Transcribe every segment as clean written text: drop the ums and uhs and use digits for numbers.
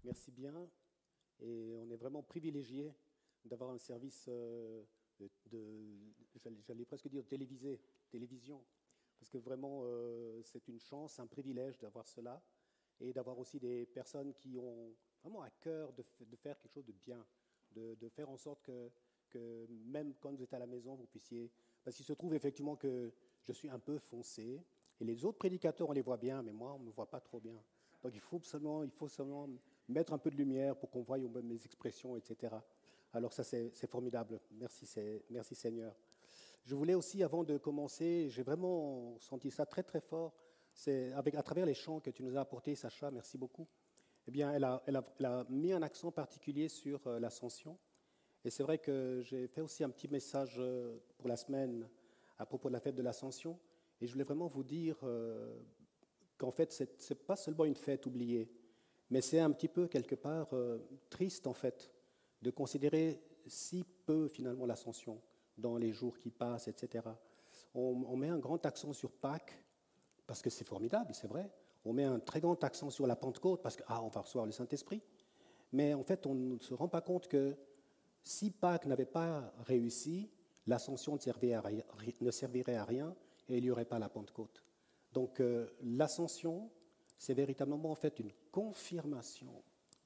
Merci bien. Et on est vraiment privilégié d'avoir un service j'allais presque dire télévision, parce que vraiment c'est une chance, un privilège d'avoir cela, et d'avoir aussi des personnes qui ont vraiment à cœur de faire quelque chose de bien, de faire en sorte que même quand vous êtes à la maison, vous puissiez... Parce qu'il se trouve effectivement que je suis un peu foncé, et les autres prédicateurs, on les voit bien, mais moi, on ne me voit pas trop bien. Donc il faut seulement mettre un peu de lumière pour qu'on voie mes expressions, etc. Alors ça, c'est formidable. Merci Seigneur. Je voulais aussi, avant de commencer, j'ai vraiment senti ça très très fort, c'est à travers les chants que tu nous as apportés, Sacha, merci beaucoup. Eh bien, elle a mis un accent particulier sur l'ascension. Et c'est vrai que j'ai fait aussi un petit message pour la semaine à propos de la fête de l'Ascension. Et je voulais vraiment vous dire qu'en fait, ce n'est pas seulement une fête oubliée, mais c'est un petit peu, quelque part, triste, en fait, de considérer si peu, finalement, l'Ascension dans les jours qui passent, etc. On met un grand accent sur Pâques, parce que c'est formidable, c'est vrai. On met un très grand accent sur la Pentecôte, parce qu'on va recevoir le Saint-Esprit. Mais en fait, on ne se rend pas compte que si Pâques n'avait pas réussi, l'Ascension ne servirait à rien et il n'y aurait pas la Pentecôte. Donc l'Ascension, c'est véritablement en fait une confirmation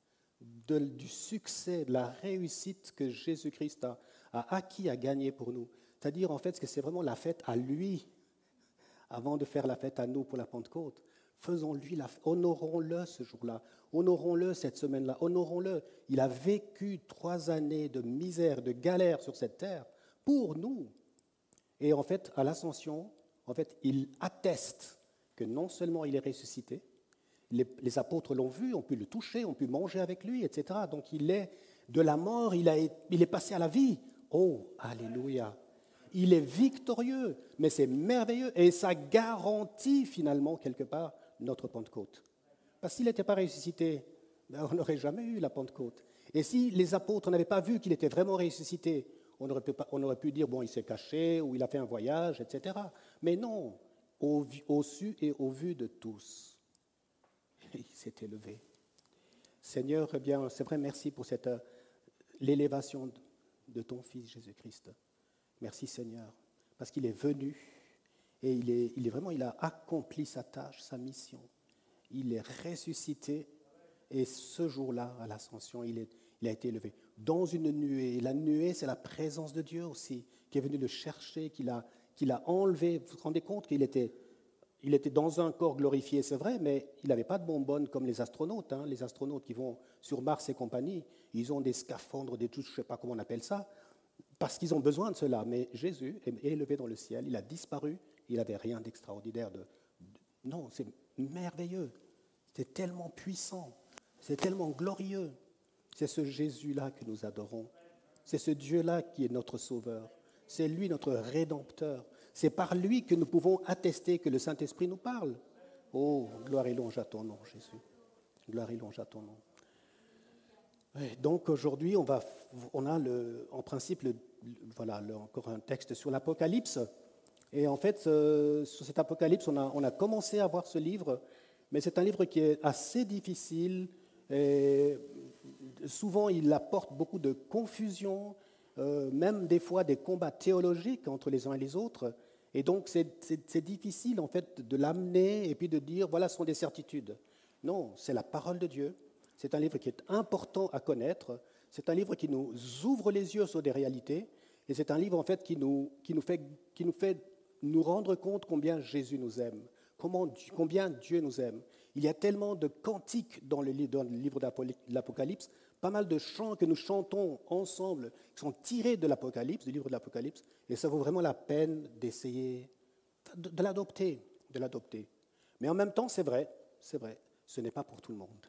du succès, de la réussite que Jésus-Christ a acquis, a gagné pour nous. C'est-à-dire en fait que c'est vraiment la fête à lui avant de faire la fête à nous pour la Pentecôte. Faisons-lui honorons-le ce jour-là, honorons-le cette semaine-là, honorons-le. Il a vécu 3 années de misère, de galère sur cette terre pour nous. Et en fait, à l'Ascension, en fait, il atteste que non seulement il est ressuscité, les apôtres l'ont vu, ont pu le toucher, ont pu manger avec lui, etc. Donc il est de la mort, il est passé à la vie. Oh, alléluia! Il est victorieux, mais c'est merveilleux et ça garantit finalement quelque part notre Pentecôte. Parce que s'il n'était pas ressuscité, on n'aurait jamais eu la Pentecôte. Et si les apôtres n'avaient pas vu qu'il était vraiment ressuscité, on aurait pu dire, bon, il s'est caché ou il a fait un voyage, etc. Mais non, au su et au vu de tous, il s'est élevé. Seigneur, eh bien, c'est vrai, merci pour l'élévation de ton Fils Jésus-Christ. Merci Seigneur, parce qu'il est venu et il a accompli sa tâche, sa mission. Il est ressuscité et ce jour-là, à l'ascension, il a été élevé dans une nuée. Et la nuée, c'est la présence de Dieu aussi, qui est venu le chercher, qu'il a enlevé. Vous vous rendez compte qu'il était dans un corps glorifié, c'est vrai, mais il n'avait pas de bonbonne comme les astronautes. Hein. Les astronautes qui vont sur Mars et compagnie, ils ont des scaphandres, des trucs, je ne sais pas comment on appelle ça, parce qu'ils ont besoin de cela. Mais Jésus est élevé dans le ciel, il a disparu, il n'avait rien d'extraordinaire. Non, c'est merveilleux, c'est tellement puissant, c'est tellement glorieux. C'est ce Jésus-là que nous adorons, c'est ce Dieu-là qui est notre Sauveur, c'est lui notre Rédempteur. C'est par lui que nous pouvons attester que le Saint-Esprit nous parle. Oh, gloire et louange à ton nom, Jésus. Gloire et louange à ton nom. Et donc aujourd'hui, on a en principe encore un texte sur l'Apocalypse. Et en fait, sur cet Apocalypse, on a commencé à voir ce livre, mais c'est un livre qui est assez difficile. Et souvent, il apporte beaucoup de confusion, même des fois des combats théologiques entre les uns et les autres. Et donc, c'est difficile en fait de l'amener et puis de dire, voilà, ce sont des certitudes. Non, c'est la parole de Dieu. C'est un livre qui est important à connaître. C'est un livre qui nous ouvre les yeux sur des réalités. Et c'est un livre en fait qui nous fait nous rendre compte combien Jésus nous aime, combien Dieu nous aime. Il y a tellement de cantiques dans le livre de l'Apocalypse, pas mal de chants que nous chantons ensemble, qui sont tirés de l'Apocalypse, du livre de l'Apocalypse, et ça vaut vraiment la peine d'essayer de l'adopter. Mais en même temps, c'est vrai, ce n'est pas pour tout le monde.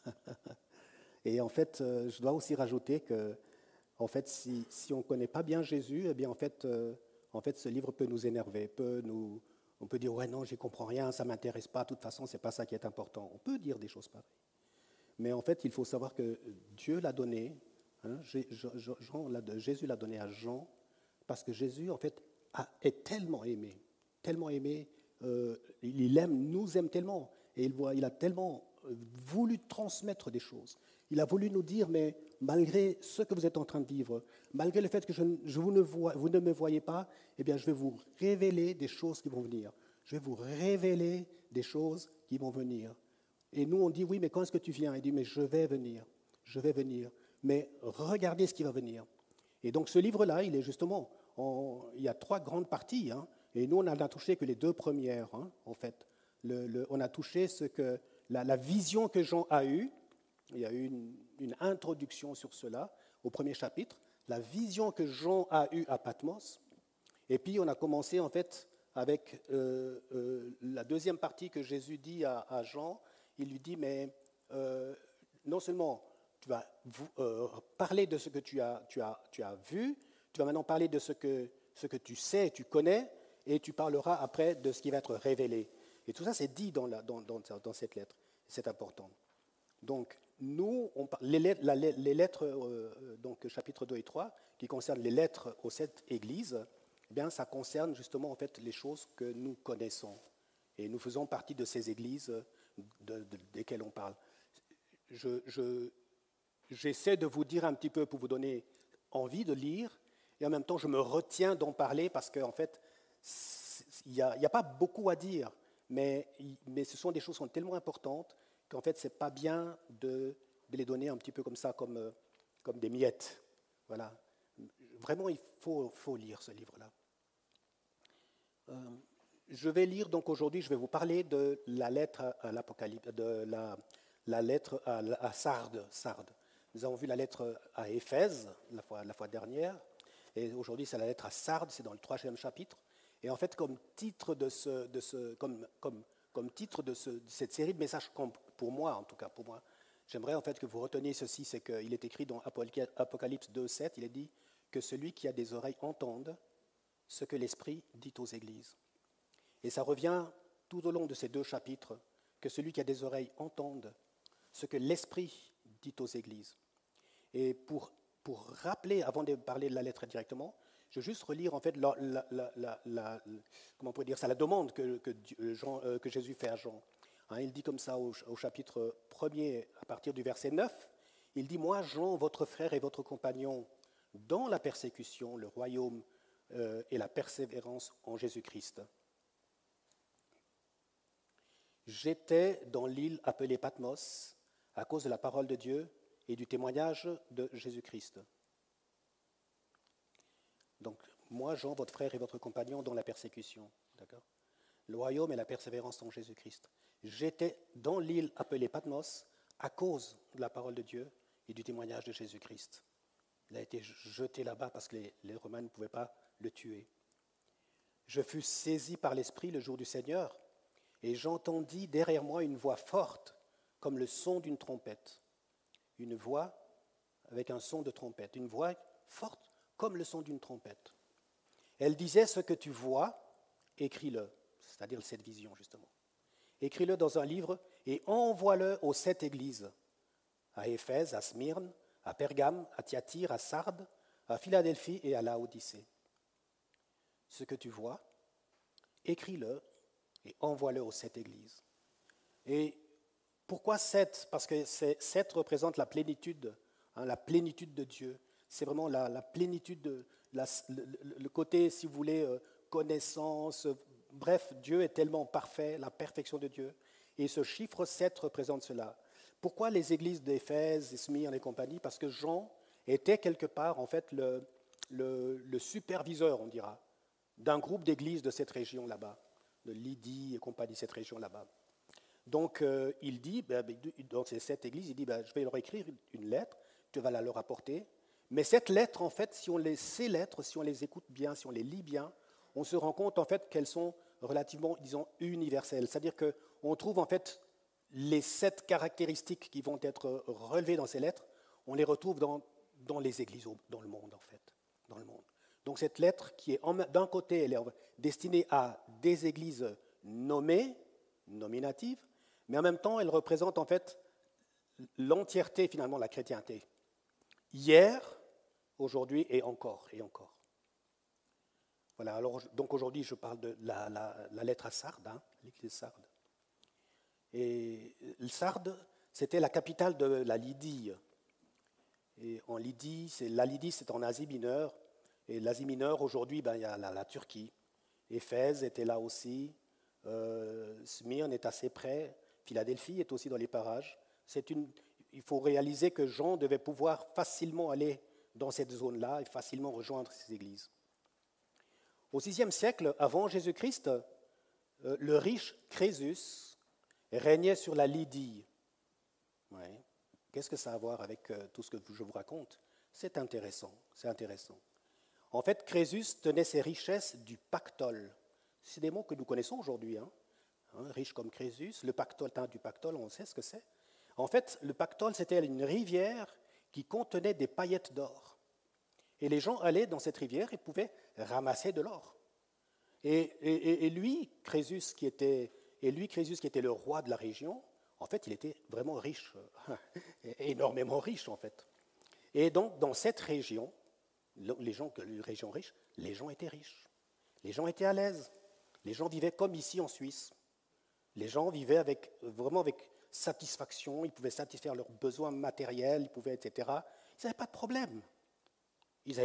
Et en fait, je dois aussi rajouter que, en fait, si on ne connaît pas bien Jésus, eh bien, en fait, ce livre peut nous énerver, on peut dire, ouais, non, j'y comprends rien, ça ne m'intéresse pas, de toute façon, ce n'est pas ça qui est important. On peut dire des choses pareilles. Mais en fait, il faut savoir que Dieu l'a donné, hein, Jésus l'a donné à Jean, parce que Jésus, en fait, est tellement aimé, il nous aime tellement, et il a tellement voulu transmettre des choses. Il a voulu nous dire, mais malgré ce que vous êtes en train de vivre, malgré le fait que vous ne me voyez pas, eh bien, je vais vous révéler des choses qui vont venir. Je vais vous révéler des choses qui vont venir. Et nous, on dit, oui, mais quand est-ce que tu viens? Il dit, mais je vais venir, mais regardez ce qui va venir. Et donc ce livre-là, il est justement, il y a 3 grandes parties, hein, et nous, on n'a touché que les 2 premières, hein, en fait. On a touché la vision que Jean a eue. Il y a eu une introduction sur cela au premier chapitre, la vision que Jean a eue à Patmos. Et puis on a commencé en fait avec la deuxième partie que Jésus dit à Jean. Il lui dit, mais non seulement tu vas parler de ce que tu as vu, tu vas maintenant parler de ce que tu sais, tu connais, et tu parleras après de ce qui va être révélé. Et tout ça, c'est dit dans cette lettre. C'est important. Donc, nous, les lettres, donc chapitres 2 et 3, qui concernent les lettres aux 7 églises, eh bien, ça concerne justement en fait les choses que nous connaissons. Et nous faisons partie de ces églises desquelles on parle. J'essaie de vous dire un petit peu pour vous donner envie de lire, et en même temps, je me retiens d'en parler parce qu'en fait, il n'y a pas beaucoup à dire, mais ce sont des choses qui sont tellement importantes qu'en fait, ce n'est pas bien de les donner un petit peu comme ça, comme des miettes. Voilà. Vraiment, il faut lire ce livre-là. Je vais lire, donc aujourd'hui, je vais vous parler de la lettre à l'Apocalypse, de la lettre à Sardes. Nous avons vu la lettre à Éphèse la fois dernière, et aujourd'hui, c'est la lettre à Sardes, c'est dans le 3e chapitre. Et en fait, comme titre de cette série de messages, pour moi en tout cas, j'aimerais en fait que vous reteniez ceci, c'est qu'il est écrit dans Apocalypse 2,7, il est dit que celui qui a des oreilles entende ce que l'Esprit dit aux églises. Et ça revient tout au long de ces 2 chapitres, que celui qui a des oreilles entende ce que l'Esprit dit aux églises. Et pour rappeler, avant de parler de la lettre directement, je vais juste relire en fait comment on pourrait dire ça, la demande que Jésus fait à Jean. Hein, il dit comme ça au chapitre 1er, à partir du verset 9, il dit « Moi, Jean, votre frère et votre compagnon, dans la persécution, le royaume et la persévérance en Jésus-Christ. J'étais dans l'île appelée Patmos à cause de la parole de Dieu et du témoignage de Jésus-Christ. » Donc, moi, Jean, votre frère et votre compagnon, dans la persécution, d'accord ? Le royaume et la persévérance en Jésus-Christ. J'étais dans l'île appelée Patmos à cause de la parole de Dieu et du témoignage de Jésus-Christ. Il a été jeté là-bas parce que les Romains ne pouvaient pas le tuer. Je fus saisi par l'Esprit le jour du Seigneur, et j'entendis derrière moi une voix forte, comme le son d'une trompette. Une voix avec un son de trompette, une voix forte comme le son d'une trompette. Elle disait, ce que tu vois, écris-le, c'est-à-dire cette vision justement. Écris-le dans un livre et envoie-le aux 7 églises, à Éphèse, à Smyrne, à Pergame, à Thyatire, à Sardes, à Philadelphie et à Laodicée. Ce que tu vois, écris-le et envoie-le aux 7 églises. Et pourquoi 7 ? Parce que 7 représente la plénitude de Dieu. C'est vraiment la plénitude, le côté, si vous voulez, connaissance. Bref, Dieu est tellement parfait, la perfection de Dieu. Et ce chiffre 7 représente cela. Pourquoi les églises d'Éphèse, Smyrne et compagnie ? Parce que Jean était quelque part, en fait, le superviseur, on dira, d'un groupe d'églises de cette région là-bas, de Lydie et compagnie, cette région là-bas. Donc, il dit, dans ces 7 églises, il dit, je vais leur écrire une lettre, tu vas la leur apporter. Mais cette lettre, en fait, ces lettres, si on les écoute bien, si on les lit bien, on se rend compte, en fait, qu'elles sont relativement, disons, universelles. C'est-à-dire qu'on trouve, en fait, les 7 caractéristiques qui vont être relevées dans ces lettres, on les retrouve dans les églises dans le monde, en fait, dans le monde. Donc, cette lettre qui est, d'un côté, elle est destinée à des églises nommées, nominatives, mais en même temps, elle représente, en fait, l'entièreté, finalement, de la chrétienté. Hier, aujourd'hui et encore et encore. Voilà, alors, donc aujourd'hui, je parle de la lettre à Sardes, l'église de Sardes. Et Sardes, c'était la capitale de la Lydie. Et en Lydie, la Lydie, c'est en Asie mineure. Et l'Asie mineure, aujourd'hui, il y a la Turquie. Éphèse était là aussi. Smyrne est assez près. Philadelphie est aussi dans les parages. Il faut réaliser que Jean devait pouvoir facilement aller dans cette zone-là et facilement rejoindre ces églises. Au VIe siècle, avant Jésus-Christ, le riche Crésus régnait sur la Lydie. Ouais. Qu'est-ce que ça a à voir avec tout ce que je vous raconte? C'est intéressant. En fait, Crésus tenait ses richesses du pactole. C'est des mots que nous connaissons aujourd'hui. Riche comme Crésus, le pactole, du pactole, on sait ce que c'est. En fait, le pactole, c'était une rivière qui contenait des paillettes d'or. Et les gens allaient dans cette rivière et pouvaient ramasser de l'or. Et lui, Crésus, qui était le roi de la région, en fait, il était vraiment riche, énormément riche, en fait. Et donc, dans cette région, région riche, les gens étaient riches. Les gens étaient à l'aise. Les gens vivaient comme ici en Suisse. Les gens vivaient vraiment avec satisfaction, ils pouvaient satisfaire leurs besoins matériels, etc. Ils n'avaient pas de problème. Ils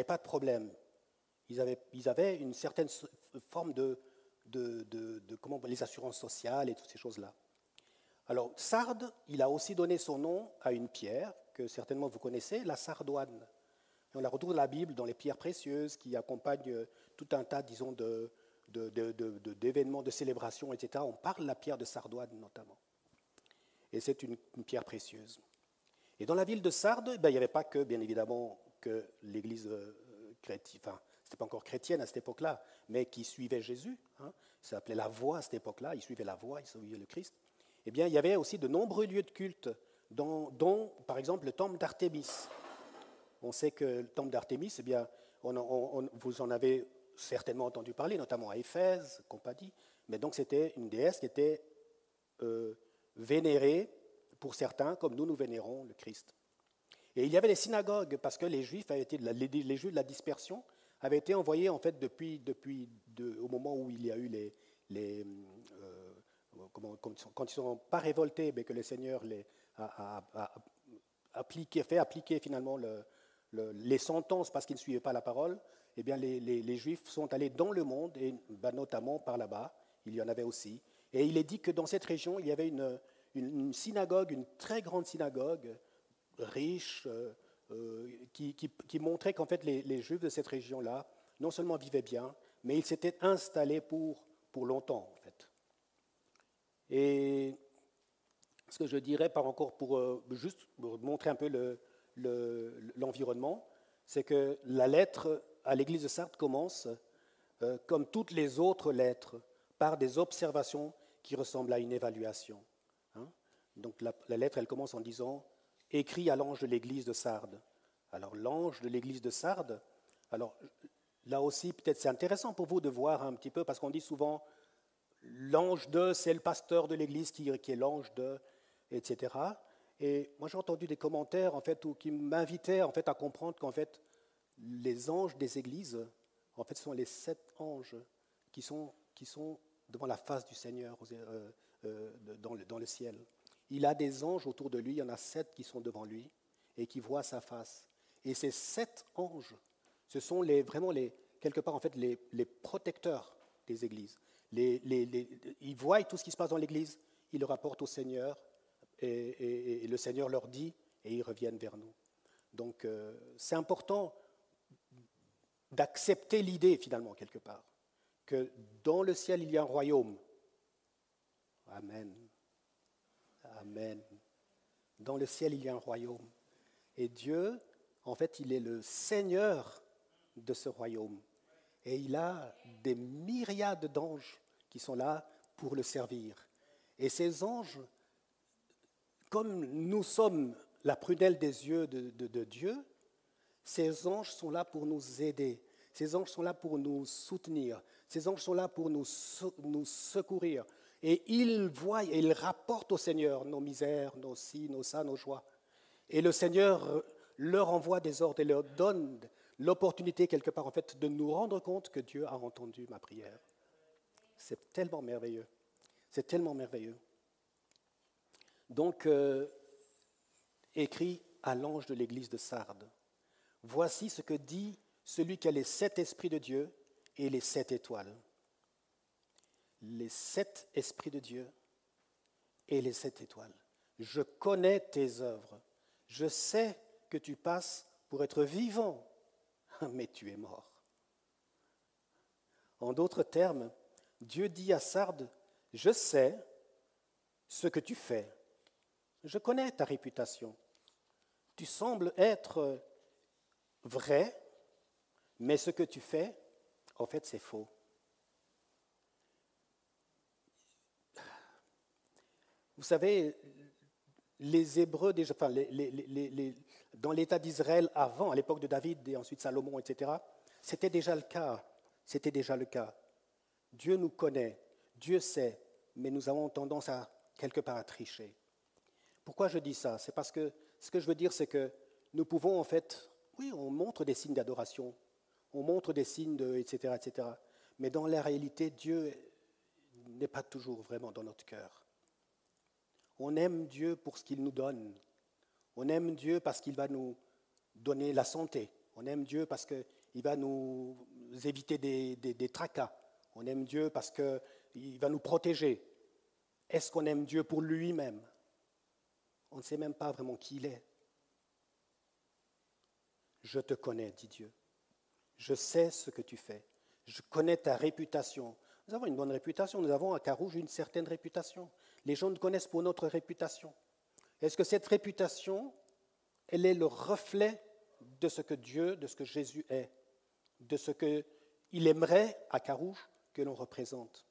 avaient une certaine forme de les assurances sociales et toutes ces choses-là. Alors, Sardes, il a aussi donné son nom à une pierre que certainement vous connaissez, la sardoine. Et on la retrouve dans la Bible, dans les pierres précieuses qui accompagnent tout un tas, disons, d'événements, de célébrations, etc. On parle de la pierre de Sardoine notamment. Et c'est une pierre précieuse. Et dans la ville de Sardes, il n'y avait pas que, bien évidemment, que l'église chrétienne, enfin, c'était pas encore chrétienne à cette époque-là, mais qui suivait Jésus. Ça s'appelait la voie à cette époque-là, ils suivaient la voie, ils suivaient le Christ. Eh bien, il y avait aussi de nombreux lieux de culte, dont par exemple, le temple d'Artémis. On sait que le temple d'Artémis, eh bien, vous en avez certainement entendu parler, notamment à Éphèse, compagnie. Mais donc, c'était une déesse qui était vénérée pour certains, comme nous vénérons le Christ. Et il y avait les synagogues, parce que les Juifs les Juifs de la dispersion avaient été envoyés, en fait, au moment où il y a eu quand ils ne sont pas révoltés, mais que le Seigneur a fait appliquer finalement les sentences parce qu'ils ne suivaient pas la parole, eh bien les Juifs sont allés dans le monde, et notamment par là-bas, il y en avait aussi. Et il est dit que dans cette région, il y avait une synagogue, une très grande synagogue, riche, qui montrait qu'en fait les Juifs de cette région-là, non seulement vivaient bien, mais ils s'étaient installés pour longtemps, en fait. Et ce que je dirais, juste pour montrer un peu l'environnement, c'est que la lettre à l'église de Sardes commence, comme toutes les autres lettres, par des observations qui ressemblent à une évaluation. Donc la lettre, elle commence en disant « Écrit à l'ange de l'église de Sardes ». Alors l'ange de l'église de Sardes, alors là aussi, peut-être c'est intéressant pour vous de voir un petit peu, parce qu'on dit souvent l'ange de, c'est le pasteur de l'église qui est l'ange de, etc. Et moi j'ai entendu des commentaires en fait qui m'invitaient en fait à comprendre qu'en fait les anges des églises, en fait, ce sont les 7 anges qui sont devant la face du Seigneur dans le ciel. Il a des anges autour de lui, il y en a 7 qui sont devant lui et qui voient sa face. Et ces 7 anges, ce sont quelque part en fait les protecteurs des églises. Ils voient tout ce qui se passe dans l'église, ils le rapportent au Seigneur et le Seigneur leur dit et ils reviennent vers nous. Donc c'est important d'accepter l'idée finalement quelque part que dans le ciel il y a un royaume. Amen. Amen. Dans le ciel il y a un royaume. Et Dieu, en fait, il est le Seigneur de ce royaume. Et il a des myriades d'anges qui sont là pour le servir. Et ces anges, comme nous sommes la prunelle des yeux de Dieu, ces anges sont là pour nous aider. Ces anges sont là pour nous soutenir. Ces anges sont là pour nous secourir. Et ils voient et ils rapportent au Seigneur nos misères, nos ci, nos ça, nos joies. Et le Seigneur leur envoie des ordres et leur donne l'opportunité quelque part en fait de nous rendre compte que Dieu a entendu ma prière. C'est tellement merveilleux. C'est tellement merveilleux. Donc, écrit à l'ange de l'église de Sardes. Voici ce que dit celui qui a les 7 esprits de Dieu et les 7 étoiles. Les 7 esprits de Dieu et les 7 étoiles. Je connais tes œuvres. Je sais que tu passes pour être vivant, mais tu es mort. En d'autres termes, Dieu dit à Sardes, je sais ce que tu fais. Je connais ta réputation. Tu sembles être vrai, mais ce que tu fais, en fait, c'est faux. Vous savez, les Hébreux, déjà, enfin, dans l'État d'Israël avant, à l'époque de David et ensuite Salomon, etc., c'était déjà le cas. C'était déjà le cas. Dieu nous connaît, Dieu sait, mais nous avons tendance à, quelque part, à tricher. Pourquoi je dis ça? C'est parce que ce que je veux dire, c'est que nous pouvons, en fait, oui, on montre des signes d'adoration, on montre des signes de, etc., etc., mais dans la réalité, Dieu n'est pas toujours vraiment dans notre cœur. On aime Dieu pour ce qu'il nous donne. On aime Dieu parce qu'il va nous donner la santé. On aime Dieu parce qu'il va nous éviter des tracas. On aime Dieu parce qu'il va nous protéger. Est-ce qu'on aime Dieu pour lui-même? On ne sait même pas vraiment qui il est. Je te connais, dit Dieu. Je sais ce que tu fais. Je connais ta réputation. Nous avons une bonne réputation. Nous avons à Carouge une certaine réputation. Les gens nous connaissent pour notre réputation. Est-ce que cette réputation, elle est le reflet de ce que Dieu, de ce que Jésus est, de ce qu'il aimerait à Carouge que l'on représente?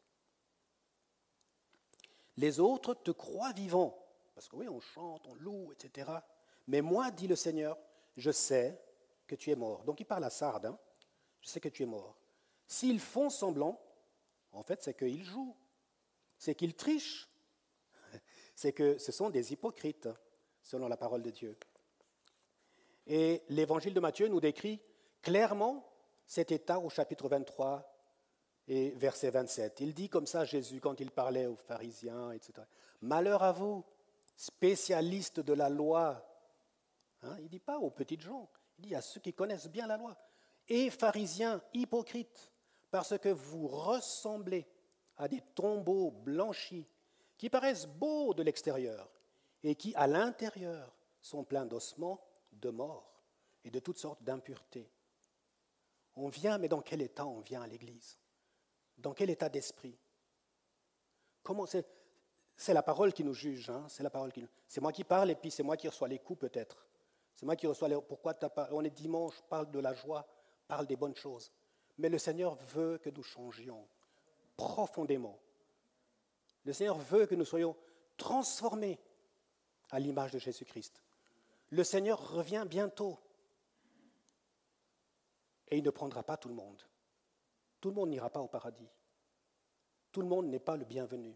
Les autres te croient vivant, parce que oui, on chante, on loue, etc. Mais moi, dit le Seigneur, je sais que tu es mort. Donc il parle à Sardes, hein. Je sais que tu es mort. S'ils font semblant, en fait, c'est qu'ils jouent, c'est qu'ils trichent, c'est que ce sont des hypocrites, selon la parole de Dieu. Et l'évangile de Matthieu nous décrit clairement cet état au chapitre 23 et verset 27. Il dit comme ça, Jésus, quand il parlait aux pharisiens, etc. « Malheur à vous, spécialistes de la loi. » Il ne dit pas aux petites gens, il dit à ceux qui connaissent bien la loi. « Et pharisiens hypocrites, parce que vous ressemblez à des tombeaux blanchis qui paraissent beaux de l'extérieur et qui, à l'intérieur, sont pleins d'ossements, de mort et de toutes sortes d'impuretés. » On vient, mais dans quel état on vient à l'Église? Dans quel état d'esprit? Comment c'est la parole qui nous juge, hein? C'est moi qui parle et puis c'est moi qui reçois les coups peut-être. C'est moi qui reçois les... Pourquoi on est dimanche, parle de la joie, parle des bonnes choses. Mais le Seigneur veut que nous changions profondément. Le Seigneur veut que nous soyons transformés à l'image de Jésus-Christ. Le Seigneur revient bientôt. Et il ne prendra pas tout le monde. Tout le monde n'ira pas au paradis. Tout le monde n'est pas le bienvenu.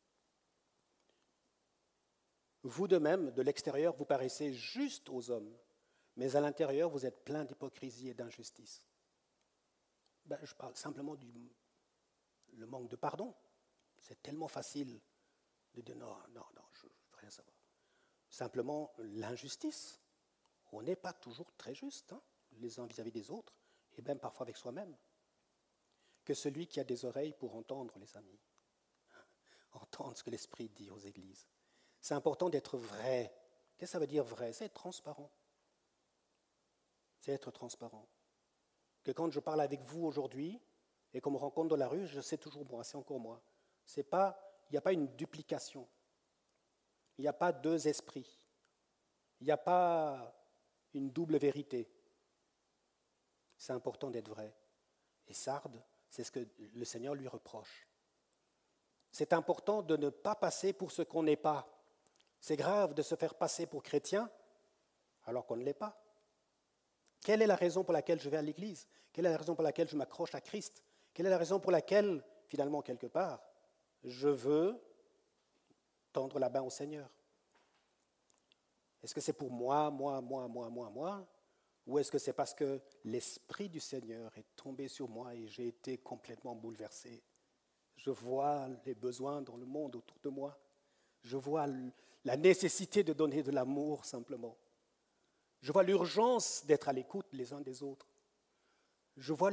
Vous de même, de l'extérieur, vous paraissez juste aux hommes, mais à l'intérieur, vous êtes plein d'hypocrisie et d'injustice. Je parle simplement le manque de pardon. C'est tellement facile de dire non, je ne veux rien savoir. Simplement l'injustice. On n'est pas toujours très juste, hein, les uns vis-à-vis des autres, et même parfois avec soi-même. Que celui qui a des oreilles pour entendre, les amis, entendre ce que l'Esprit dit aux églises. C'est important d'être vrai. Qu'est-ce que ça veut dire vrai? C'est être transparent. C'est être transparent. Que quand je parle avec vous aujourd'hui et qu'on me rencontre dans la rue, je sais toujours moi, c'est encore moi. Il n'y a pas une duplication. Il n'y a pas deux esprits. Il n'y a pas une double vérité. C'est important d'être vrai. Et Sardes, c'est ce que le Seigneur lui reproche. C'est important de ne pas passer pour ce qu'on n'est pas. C'est grave de se faire passer pour chrétien alors qu'on ne l'est pas. Quelle est la raison pour laquelle je vais à l'église? Quelle est la raison pour laquelle je m'accroche à Christ? Quelle est la raison pour laquelle, finalement, quelque part, je veux tendre la main au Seigneur? Est-ce que c'est pour moi, ou est-ce que c'est parce que l'Esprit du Seigneur est tombé sur moi et j'ai été complètement bouleversé? Je vois les besoins dans le monde autour de moi. Je vois la nécessité de donner de l'amour simplement. Je vois l'urgence d'être à l'écoute les uns des autres. Je vois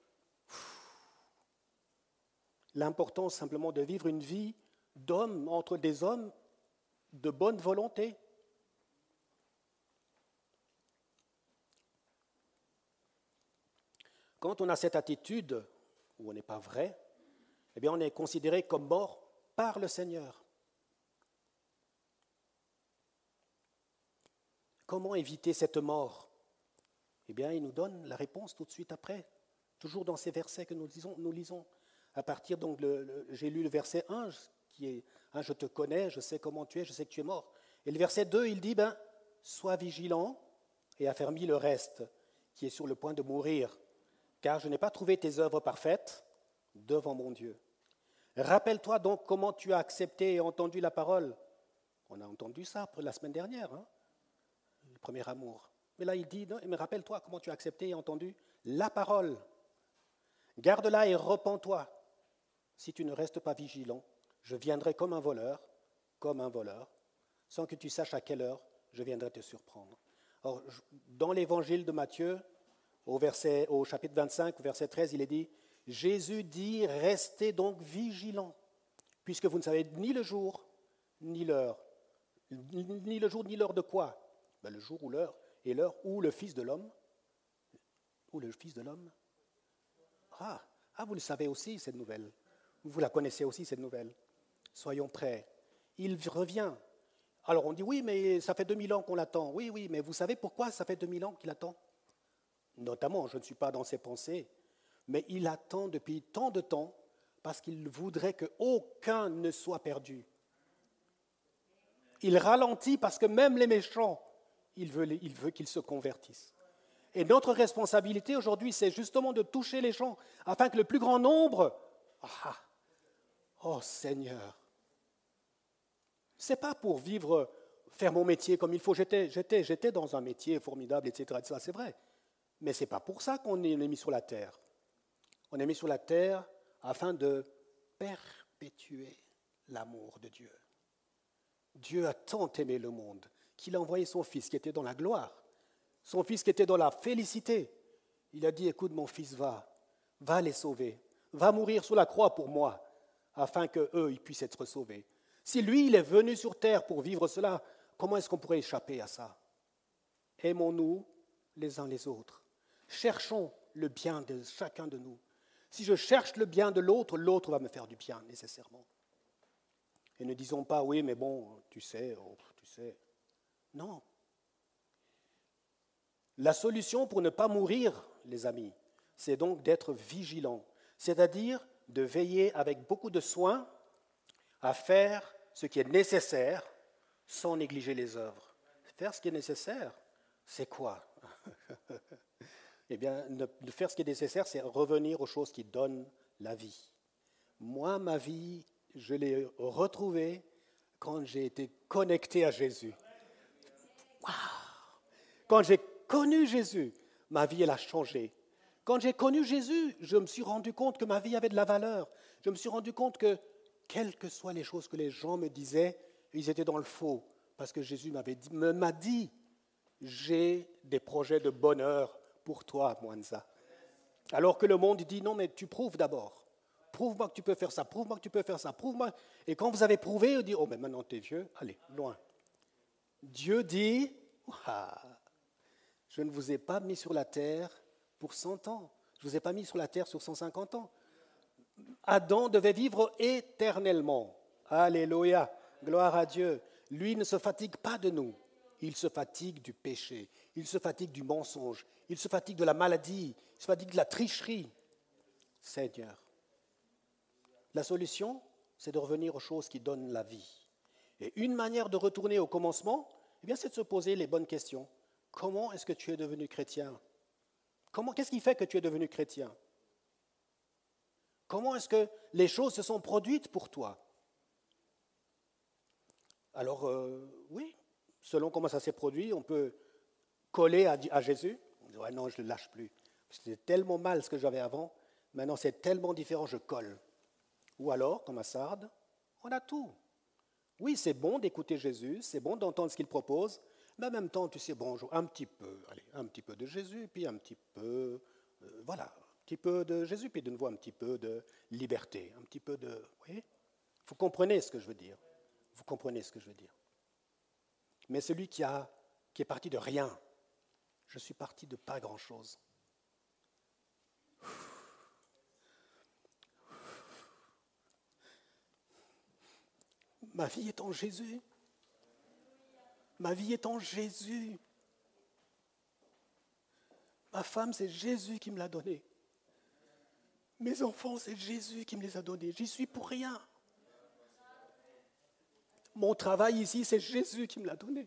l'importance simplement de vivre une vie d'homme entre des hommes de bonne volonté. Quand on a cette attitude où on n'est pas vrai, eh bien on est considéré comme mort par le Seigneur. Comment éviter cette mort? Eh bien, il nous donne la réponse tout de suite après, toujours dans ces versets que nous lisons. À partir, donc, j'ai lu le verset 1, qui est « Je te connais, je sais comment tu es, je sais que tu es mort ». Et le verset 2, il dit « Sois vigilant et affermis le reste, qui est sur le point de mourir, car je n'ai pas trouvé tes œuvres parfaites devant mon Dieu. Rappelle-toi donc comment tu as accepté et entendu la parole. » On a entendu ça la semaine dernière, le premier amour. Mais là, il dit, non, mais rappelle-toi comment tu as accepté et entendu la parole. Garde-la et repens-toi. Si tu ne restes pas vigilant, je viendrai comme un voleur, sans que tu saches à quelle heure je viendrai te surprendre. Alors, dans l'évangile de Matthieu, au chapitre 25, au verset 13, il est dit, Jésus dit, restez donc vigilants, puisque vous ne savez ni le jour, ni l'heure. Ni le jour, ni l'heure de quoi? Ben, le jour ou l'heure, et l'heure où le Fils de l'homme, vous le savez aussi, cette nouvelle. Vous la connaissez aussi, cette nouvelle. Soyons prêts. Il revient. Alors on dit, oui, mais ça fait 2000 ans qu'on l'attend. Oui, mais vous savez pourquoi ça fait 2000 ans qu'il attend? Notamment, je ne suis pas dans ses pensées, mais il attend depuis tant de temps parce qu'il voudrait qu'aucun ne soit perdu. Il ralentit parce que même les méchants, il veut qu'ils se convertissent. Et notre responsabilité aujourd'hui, c'est justement de toucher les gens afin que le plus grand nombre... Oh Seigneur, c'est pas pour faire mon métier comme il faut. J'étais dans un métier formidable, etc. C'est vrai. Mais ce n'est pas pour ça qu'on est mis sur la terre. On est mis sur la terre afin de perpétuer l'amour de Dieu. Dieu a tant aimé le monde qu'il a envoyé son Fils qui était dans la gloire, son Fils qui était dans la félicité. Il a dit, écoute mon Fils, va les sauver, va mourir sur la croix pour moi, afin qu'eux, ils puissent être sauvés. Si lui, il est venu sur terre pour vivre cela, comment est-ce qu'on pourrait échapper à ça? Aimons-nous les uns les autres. Cherchons le bien de chacun de nous. Si je cherche le bien de l'autre, l'autre va me faire du bien nécessairement. Et ne disons pas, oui, mais bon, tu sais. Non. La solution pour ne pas mourir, les amis, c'est donc d'être vigilant, c'est-à-dire de veiller avec beaucoup de soin à faire ce qui est nécessaire sans négliger les œuvres. Faire ce qui est nécessaire, c'est quoi? Eh bien, de faire ce qui est nécessaire, c'est revenir aux choses qui donnent la vie. Moi, ma vie, je l'ai retrouvée quand j'ai été connecté à Jésus. Wow! Quand j'ai connu Jésus, ma vie, elle a changé. Quand j'ai connu Jésus, je me suis rendu compte que ma vie avait de la valeur. Je me suis rendu compte que, quelles que soient les choses que les gens me disaient, ils étaient dans le faux. Parce que Jésus m'a dit, j'ai des projets de bonheur pour toi, Mwanza. Alors que le monde dit, non, mais tu prouves d'abord. Prouve-moi que tu peux faire ça, prouve-moi que tu peux faire ça, prouve-moi. Et quand vous avez prouvé, on dit, oh, mais maintenant tu es vieux, allez, loin. Dieu dit, je ne vous ai pas mis sur la terre pour 100 ans. Je ne vous ai pas mis sur la terre sur 150 ans. Adam devait vivre éternellement. Alléluia, gloire à Dieu. Lui ne se fatigue pas de nous. Il se fatigue du péché. Il se fatigue du mensonge. Il se fatigue de la maladie. Il se fatigue de la tricherie. Seigneur. La solution, c'est de revenir aux choses qui donnent la vie. Et une manière de retourner au commencement, eh bien, c'est de se poser les bonnes questions. Comment est-ce que tu es devenu chrétien? Qu'est-ce qui fait que tu es devenu chrétien? Comment est-ce que les choses se sont produites pour toi? Alors, oui, selon comment ça s'est produit, on peut coller à Jésus. On dit, ouais, non, je ne le lâche plus. C'était tellement mal ce que j'avais avant, maintenant c'est tellement différent, je colle. Ou alors, comme à Sardes, on a tout. Oui, c'est bon d'écouter Jésus, c'est bon d'entendre ce qu'il propose, mais en même temps, tu sais, bon, un petit peu, allez, un petit peu de Jésus, puis un petit peu, voilà, un petit peu de Jésus, puis de nouveau un petit peu de liberté, un petit peu de, vous voyez, vous comprenez ce que je veux dire, vous comprenez ce que je veux dire. Mais celui qui est parti de rien, je suis parti de pas grand-chose. Ma vie est en Jésus. Ma vie est en Jésus. Ma femme, c'est Jésus qui me l'a donnée. Mes enfants, c'est Jésus qui me les a donnés. J'y suis pour rien. Mon travail ici, c'est Jésus qui me l'a donné.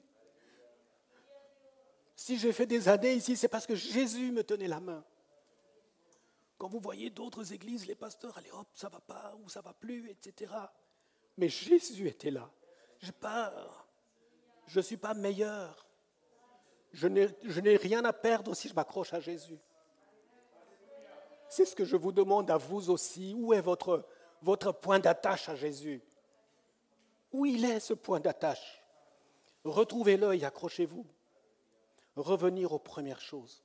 Si j'ai fait des années ici, c'est parce que Jésus me tenait la main. Quand vous voyez d'autres églises, les pasteurs, allez hop, ça ne va pas, ou ça ne va plus, etc. Mais Jésus était là. Je ne suis pas meilleur. Je n'ai rien à perdre si je m'accroche à Jésus. C'est ce que je vous demande à vous aussi. Où est votre point d'attache à Jésus? Où il est ce point d'attache? Retrouvez-le et accrochez-vous. Revenir aux premières choses.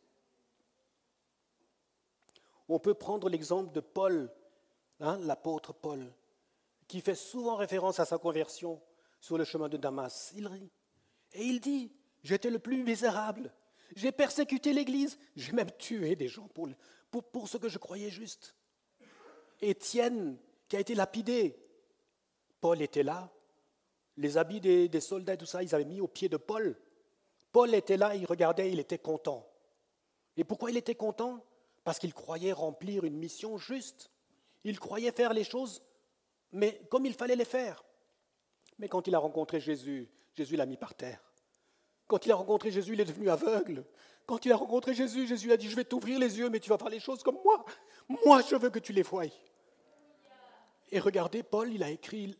On peut prendre l'exemple de Paul, l'apôtre Paul, qui fait souvent référence à sa conversion sur le chemin de Damas. Il dit, j'étais le plus misérable, j'ai persécuté l'Église, j'ai même tué des gens pour ce que je croyais juste. Étienne, qui a été lapidé, Paul était là, les habits des soldats et tout ça, ils avaient mis au pied de Paul. Paul était là, il regardait, il était content. Et pourquoi il était content? Parce qu'il croyait remplir une mission juste. Il croyait faire les choses, mais comme il fallait les faire. Mais quand il a rencontré Jésus, Jésus l'a mis par terre. Quand il a rencontré Jésus, il est devenu aveugle. Quand il a rencontré Jésus, Jésus a dit, je vais t'ouvrir les yeux, mais tu vas faire les choses comme moi. Moi, je veux que tu les voies. Et regardez, Paul, il a écrit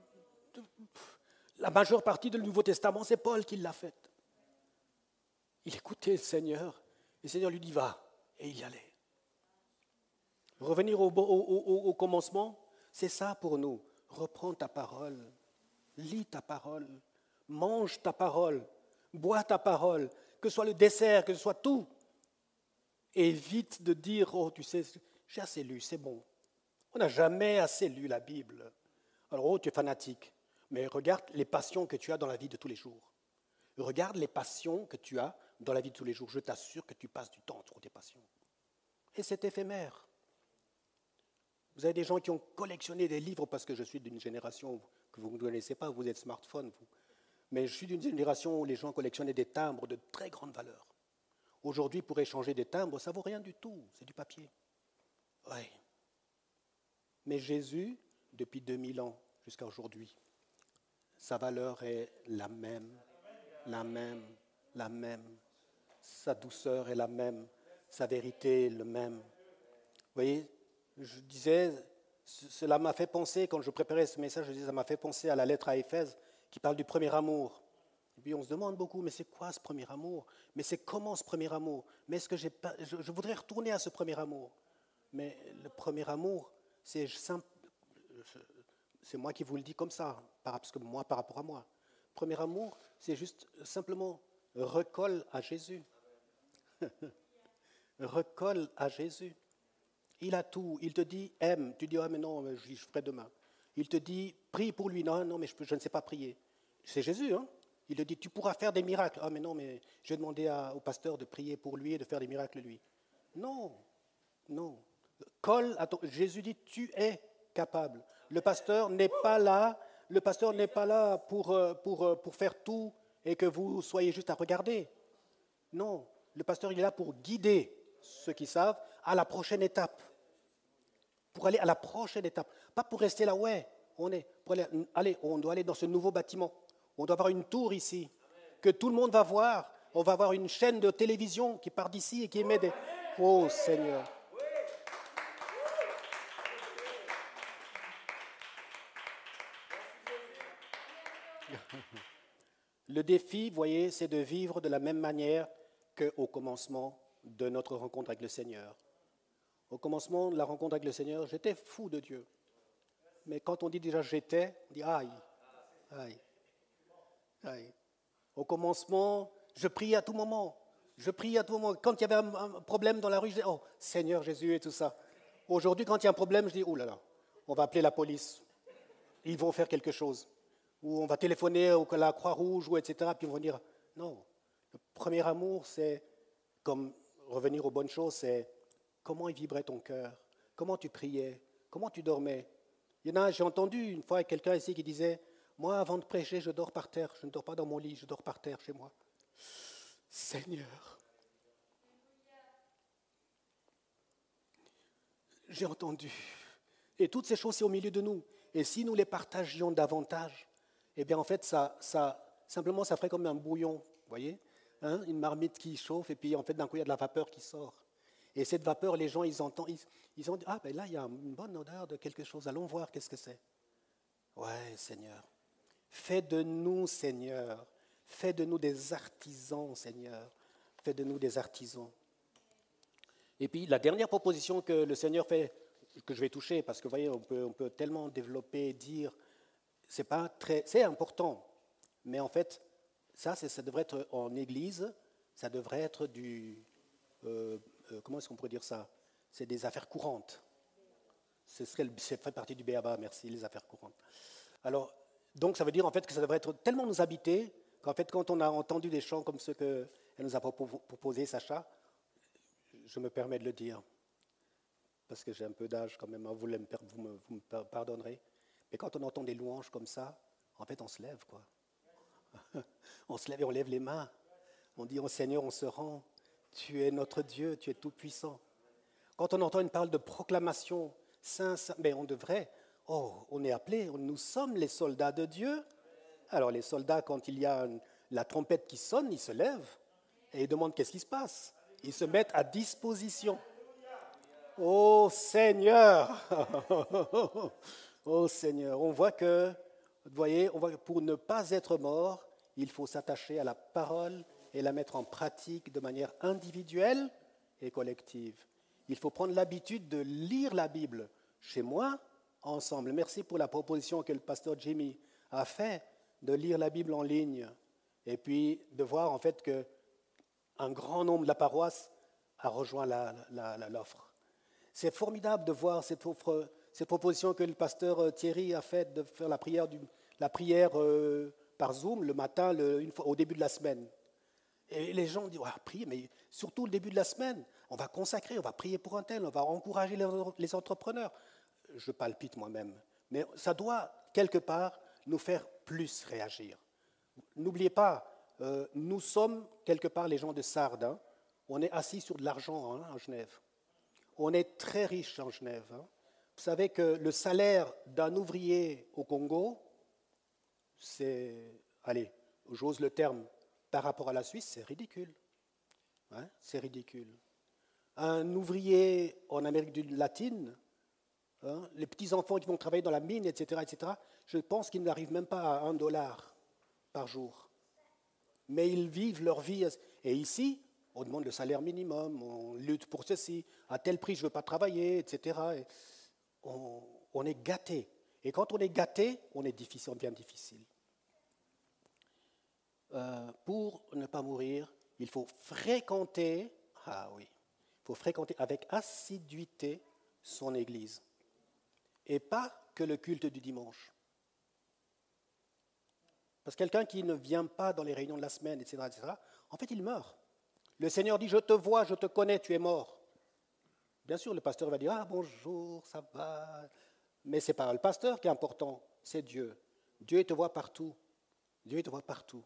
la majeure partie du Nouveau Testament, c'est Paul qui l'a faite. Il écoutait le Seigneur, et le Seigneur lui dit, va, et il y allait. Revenir au commencement, c'est ça pour nous. Reprends ta parole, lis ta parole, mange ta parole, bois ta parole, que ce soit le dessert, que ce soit tout. Évite de dire, oh tu sais, j'ai assez lu, c'est bon. On n'a jamais assez lu la Bible. Alors, oh tu es fanatique, mais regarde les passions que tu as dans la vie de tous les jours. Regarde les passions que tu as dans la vie de tous les jours. Je t'assure que tu passes du temps sur tes passions. Et c'est éphémère. Vous avez des gens qui ont collectionné des livres parce que je suis d'une génération que vous ne connaissez pas, vous êtes smartphone, vous. Mais je suis d'une génération où les gens collectionnaient des timbres de très grande valeur. Aujourd'hui, pour échanger des timbres, ça ne vaut rien du tout, c'est du papier. Oui. Mais Jésus, depuis 2000 ans jusqu'à aujourd'hui, sa valeur est la même, la même, la même. Sa douceur est la même, sa vérité est la même. Vous voyez, je disais, cela m'a fait penser, quand je préparais ce message, je disais, ça m'a fait penser à la lettre à Éphèse qui parle du premier amour. Et puis on se demande beaucoup, mais c'est quoi ce premier amour? Mais c'est comment ce premier amour? Mais est-ce que je voudrais retourner à ce premier amour. Mais le premier amour, c'est moi qui vous le dis comme ça, parce que moi, par rapport à moi. Le premier amour, c'est juste simplement recolle à Jésus. Recolle à Jésus. Il a tout. Il te dit aime. Tu dis ah mais non, je ferai demain. Il te dit prie pour lui. Non, non, mais je ne sais pas prier. C'est Jésus, hein. Il te dit tu pourras faire des miracles. Ah mais non, mais je vais demander au pasteur de prier pour lui et de faire des miracles lui. Non, non. Jésus dit tu es capable. Le pasteur n'est pas là. Le pasteur n'est pas là pour faire tout et que vous soyez juste à regarder. Non, le pasteur il est là pour guider ceux qui savent à la prochaine étape. Pour aller à la prochaine étape. Pas pour rester là, ouais, on doit aller dans ce nouveau bâtiment. On doit avoir une tour ici, que tout le monde va voir. On va avoir une chaîne de télévision qui part d'ici et qui émet des... Oh Seigneur. Le défi, vous voyez, c'est de vivre de la même manière qu'au commencement de notre rencontre avec le Seigneur. Au commencement de la rencontre avec le Seigneur, j'étais fou de Dieu. Mais quand on dit déjà j'étais, on dit aïe. Aïe, aïe. Au commencement, je priais à tout moment. Je priais à tout moment. Quand il y avait un problème dans la rue, je disais, oh, Seigneur Jésus et tout ça. Aujourd'hui, quand il y a un problème, je dis, oh là là, on va appeler la police. Ils vont faire quelque chose. Ou on va téléphoner à la Croix-Rouge, ou etc. Puis ils vont dire, non. Le premier amour, c'est, comme revenir aux bonnes choses, c'est comment il vibrait ton cœur, comment tu priais, comment tu dormais. Il y en a, j'ai entendu une fois quelqu'un ici qui disait, moi, avant de prêcher, je dors par terre. Je ne dors pas dans mon lit, je dors par terre chez moi. Seigneur, j'ai entendu. Et toutes ces choses, c'est au milieu de nous. Et si nous les partagions davantage, eh bien, en fait, simplement, ça ferait comme un bouillon, vous voyez, hein, une marmite qui chauffe, et puis, en fait, d'un coup, il y a de la vapeur qui sort. Et cette vapeur, les gens, ils entendent, ils ont dit, ah, ben là, il y a une bonne odeur de quelque chose, allons voir qu'est-ce que c'est. Ouais, Seigneur. Fais de nous, Seigneur. Fais de nous des artisans, Seigneur. Fais de nous des artisans. Et puis, la dernière proposition que le Seigneur fait, que je vais toucher, parce que vous voyez, on peut tellement développer, dire, c'est important, mais en fait, ça devrait être en Église, ça devrait être comment est-ce qu'on pourrait dire ça? C'est des affaires courantes. Ça fait partie du BABA, merci, les affaires courantes. Alors, donc ça veut dire en fait que ça devrait être tellement nous habiter qu'en fait, quand on a entendu des chants comme ceux qu'elle nous a proposés, Sacha, je me permets de le dire, parce que j'ai un peu d'âge quand même, hein, vous me pardonnerez, mais quand on entend des louanges comme ça, en fait, on se lève, quoi. On se lève et on lève les mains. On dit au Seigneur, on se rend. Tu es notre Dieu, tu es tout-puissant. Quand on entend une parole de proclamation, saint, mais on devrait, on est appelés, nous sommes les soldats de Dieu. Alors les soldats, quand il y a la trompette qui sonne, ils se lèvent et ils demandent qu'est-ce qui se passe. Ils se mettent à disposition. Oh Seigneur, oh Seigneur, on voit que, vous voyez, pour ne pas être mort, il faut s'attacher à la parole et la mettre en pratique de manière individuelle et collective. Il faut prendre l'habitude de lire la Bible chez moi, ensemble. Merci pour la proposition que le pasteur Jimmy a faite de lire la Bible en ligne et puis de voir en fait qu'un grand nombre de la paroisse a rejoint l'offre. C'est formidable de voir cette proposition que le pasteur Thierry a faite de faire la prière par Zoom le matin, au début de la semaine. Et les gens disent, prier, mais surtout le début de la semaine, on va consacrer, on va prier pour un tel, on va encourager les entrepreneurs. Je palpite moi-même. Mais ça doit, quelque part, nous faire plus réagir. N'oubliez pas, nous sommes, quelque part, les gens de Sardes. Hein. On est assis sur de l'argent à Genève. On est très riche en Genève. Hein. Vous savez que le salaire d'un ouvrier au Congo, c'est, allez, j'ose le terme, par rapport à la Suisse, c'est ridicule. Hein, c'est ridicule. Un ouvrier en Amérique latine, hein, les petits-enfants qui vont travailler dans la mine, etc., je pense qu'ils n'arrivent même pas à $1 par jour. Mais ils vivent leur vie. Et ici, on demande le salaire minimum, on lutte pour ceci, à tel prix je ne veux pas travailler, etc. Et on est gâté. Et quand on est gâté, on devient difficile. Pour ne pas mourir, il faut fréquenter, avec assiduité son Église. Et pas que le culte du dimanche. Parce que quelqu'un qui ne vient pas dans les réunions de la semaine, etc., en fait, il meurt. Le Seigneur dit, je te vois, je te connais, tu es mort. Bien sûr, le pasteur va dire, bonjour, ça va. Mais ce n'est pas le pasteur qui est important, c'est Dieu. Dieu te voit partout. Dieu te voit partout.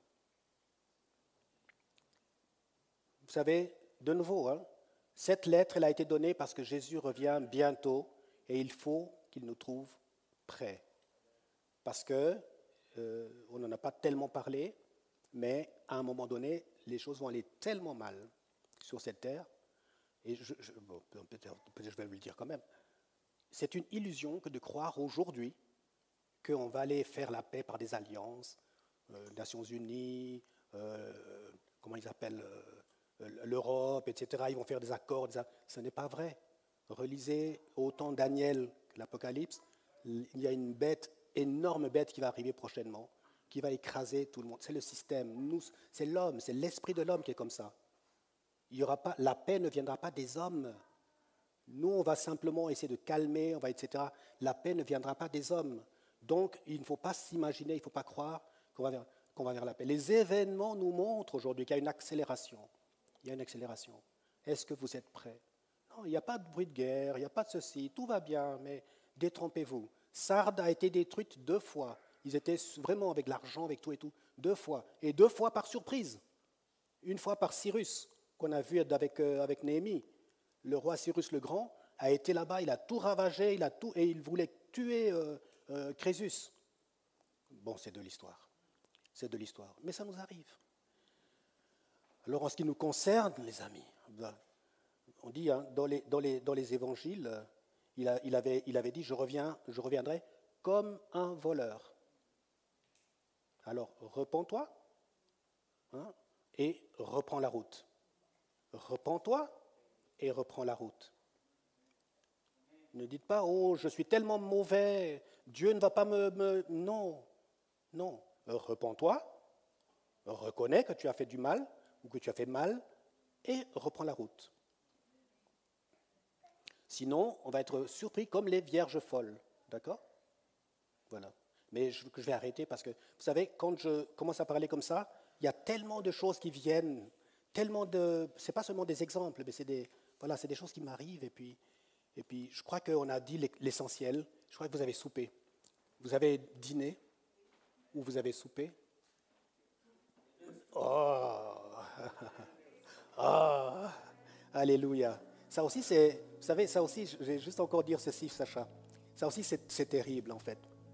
Vous savez, de nouveau, cette lettre, elle a été donnée parce que Jésus revient bientôt et il faut qu'il nous trouve prêts. Parce que, on n'en a pas tellement parlé, mais à un moment donné, les choses vont aller tellement mal sur cette terre, et peut-être je vais le dire quand même, c'est une illusion que de croire aujourd'hui qu'on va aller faire la paix par des alliances, Nations Unies, comment ils appellent, l'Europe, etc. Ils vont faire des accords. Ce n'est pas vrai. Relisez autant Daniel que l'Apocalypse. Il y a une énorme bête qui va arriver prochainement. qui va écraser tout le monde. C'est le système. Nous, c'est l'homme, c'est l'esprit de l'homme qui est comme ça. Il y aura pas, la paix ne viendra pas des hommes. Nous, on va simplement essayer de calmer, etc. La paix ne viendra pas des hommes. Donc, il ne faut pas s'imaginer, il ne faut pas croire qu'on va vers la paix. Les événements nous montrent aujourd'hui qu'il y a une accélération. Il y a une accélération. Est-ce que vous êtes prêts? Non, il n'y a pas de bruit de guerre, il n'y a pas de ceci, tout va bien, mais détrompez-vous. Sardes a été détruite 2 fois. Ils étaient vraiment avec l'argent, avec tout et tout, 2 fois. Et 2 fois par surprise. Une fois par Cyrus, qu'on a vu avec Néhémie. Le roi Cyrus le Grand a été là-bas, il a tout ravagé, et il voulait tuer Crésus. Bon, c'est de l'histoire. C'est de l'histoire. Mais ça nous arrive. Alors, en ce qui nous concerne, les amis, on dit dans les évangiles, il avait dit, je reviendrai comme un voleur. Alors, repens-toi et reprends la route. Repens-toi et reprends la route. Ne dites pas, oh, je suis tellement mauvais, Dieu ne va pas me... Non, non. Repens-toi, reconnais que tu as fait du mal ou que tu as fait mal et reprends la route. Sinon, on va être surpris comme les vierges folles. D'accord? Voilà. Mais je vais arrêter parce que, vous savez, quand je commence à parler comme ça, il y a tellement de choses qui viennent, c'est pas seulement des exemples, mais c'est des choses qui m'arrivent. Et puis, je crois qu'on a dit l'essentiel. Je crois que vous avez soupé. Vous avez dîné ou vous avez soupé? Oh, oh, alléluia. Ça aussi, vous savez, ça aussi, je vais juste encore dire ceci, Sacha. Ça aussi, c'est terrible, en fait.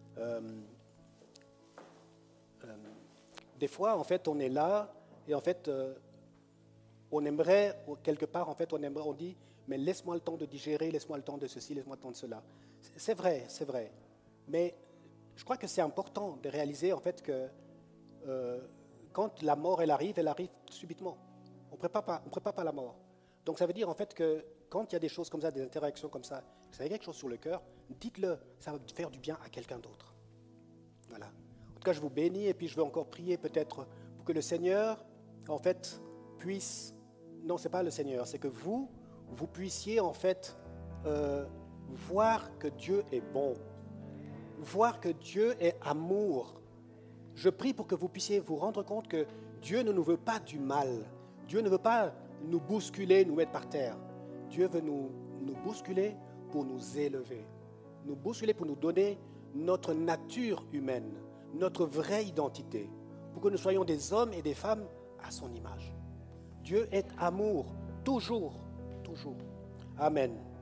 Des fois, en fait, on est là et en fait, on aimerait, quelque part, en fait, on dit, mais laisse-moi le temps de digérer, laisse-moi le temps de ceci, laisse-moi le temps de cela. C'est vrai. Mais je crois que c'est important de réaliser, en fait, que quand la mort, elle arrive subitement. On ne prépare pas la mort. Donc, ça veut dire, en fait, que quand il y a des choses comme ça, des interactions comme ça, vous avez quelque chose sur le cœur, dites-le, ça va faire du bien à quelqu'un d'autre. Voilà. En tout cas, je vous bénis et puis je veux encore prier peut-être pour que le Seigneur, en fait, puisse... Non, ce n'est pas le Seigneur, c'est que vous puissiez, en fait, voir que Dieu est bon, voir que Dieu est amour. Je prie pour que vous puissiez vous rendre compte que Dieu ne nous veut pas du mal. Dieu ne veut pas nous bousculer, nous mettre par terre. Dieu veut nous bousculer pour nous élever. Nous bousculer pour nous donner notre nature humaine, notre vraie identité, pour que nous soyons des hommes et des femmes à son image. Dieu est amour, toujours, toujours. Amen.